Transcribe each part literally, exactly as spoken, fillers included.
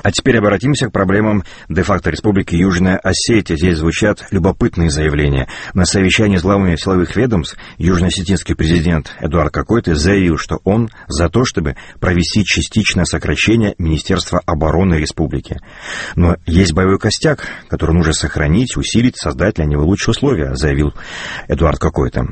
А теперь обратимся к проблемам де-факто Республики Южная Осетия. Здесь звучат любопытные заявления. На совещании с главами силовых ведомств южно-осетинский президент Эдуард Кокойты заявил, что он за то, чтобы провести частичное сокращение Министерства обороны республики. Но есть боевой костяк, который нужно сохранить, усилить, создать для него лучшие условия, заявил Эдуард Кокойты.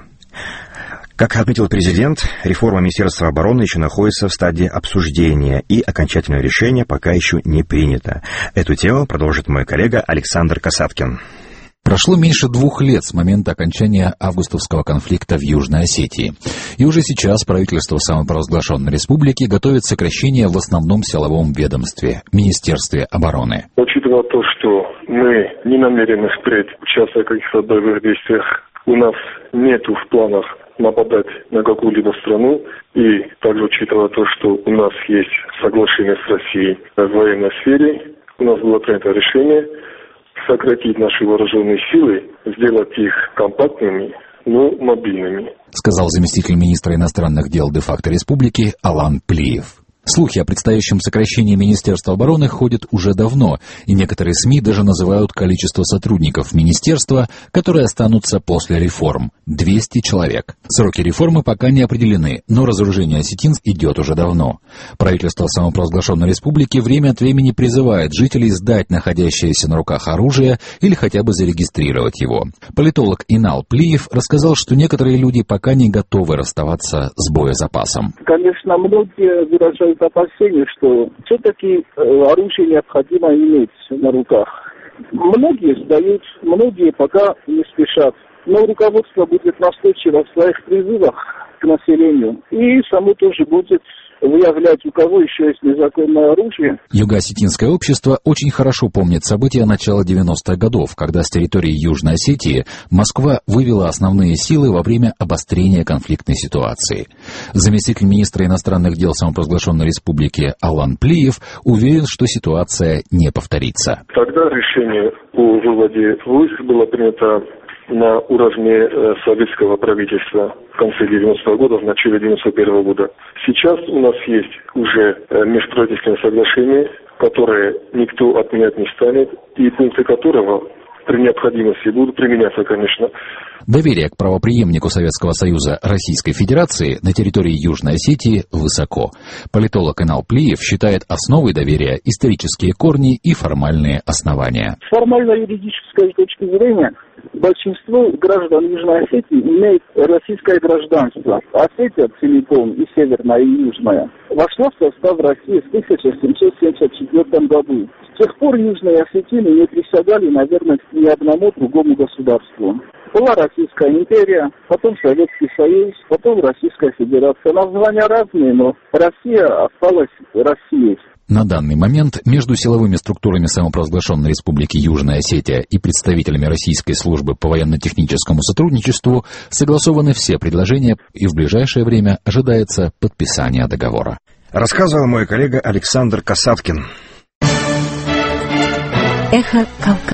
Как отметил президент, реформа Министерства обороны еще находится в стадии обсуждения, и окончательное решение пока еще не принято. Эту тему продолжит мой коллега Александр Касаткин. Прошло меньше двух лет с момента окончания августовского конфликта в Южной Осетии. И уже сейчас правительство самопровозглашенной республики готовит сокращение в основном силовом ведомстве – Министерстве обороны. Учитывая то, что мы не намерены впредь участвовать в каких-то боевых действиях, у нас нету в планах нападать на какую-либо страну, и также учитывая то, что у нас есть соглашение с Россией в военной сфере, у нас было принято решение сократить наши вооруженные силы, сделать их компактными, но мобильными. Сказал заместитель министра иностранных дел де-факто республики Алан Плиев. Слухи о предстоящем сокращении Министерства обороны ходят уже давно, и некоторые СМИ даже называют количество сотрудников министерства, которые останутся после реформ – двести человек. Сроки реформы пока не определены, но разоружение осетин идет уже давно. Правительство самопровозглашенной республики время от времени призывает жителей сдать находящееся на руках оружие или хотя бы зарегистрировать его. Политолог Инал Плиев рассказал, что некоторые люди пока не готовы расставаться с боезапасом. Конечно, многие выражают опасения, что все-таки оружие необходимо иметь на руках. Многие сдают, многие пока не спешат. Но руководство будет настойчиво в своих призывах к населению. И само тоже будет выявлять, у кого еще есть незаконное оружие. Юго-осетинское общество очень хорошо помнит события начала девяностых годов, когда с территории Южной Осетии Москва вывела основные силы во время обострения конфликтной ситуации. Заместитель министра иностранных дел самопровозглашенной республики Алан Плиев уверен, что ситуация не повторится. Тогда решение о выводе войск было принято на уровне э, советского правительства в конце девяностого года, в начале девяносто первого года. Сейчас у нас есть уже э, межправительственное соглашение, которое никто отменять не станет, и пункты которого при необходимости будут применяться, конечно. Доверие к правопреемнику Советского Союза Российской Федерации на территории Южной Осетии высоко. Политолог Инал Плиев считает основой доверия исторические корни и формальные основания. С формально-юридической точки зрения большинство граждан Южной Осетии имеет российское гражданство. Осетия целиком, и северная, и южная, вошла в состав России в тысяча семьсот семьдесят четвёртом году. С тех пор южные осетины не присягали, наверное, ни одному другому государству. Была Российская империя, потом Советский Союз, потом Российская Федерация. Названия разные, но Россия осталась Россией. На данный момент между силовыми структурами самопровозглашенной республики Южная Осетия и представителями Российской службы по военно-техническому сотрудничеству согласованы все предложения, и в ближайшее время ожидается подписание договора. Рассказывал мой коллега Александр Касаткин. Эхо Кавказа.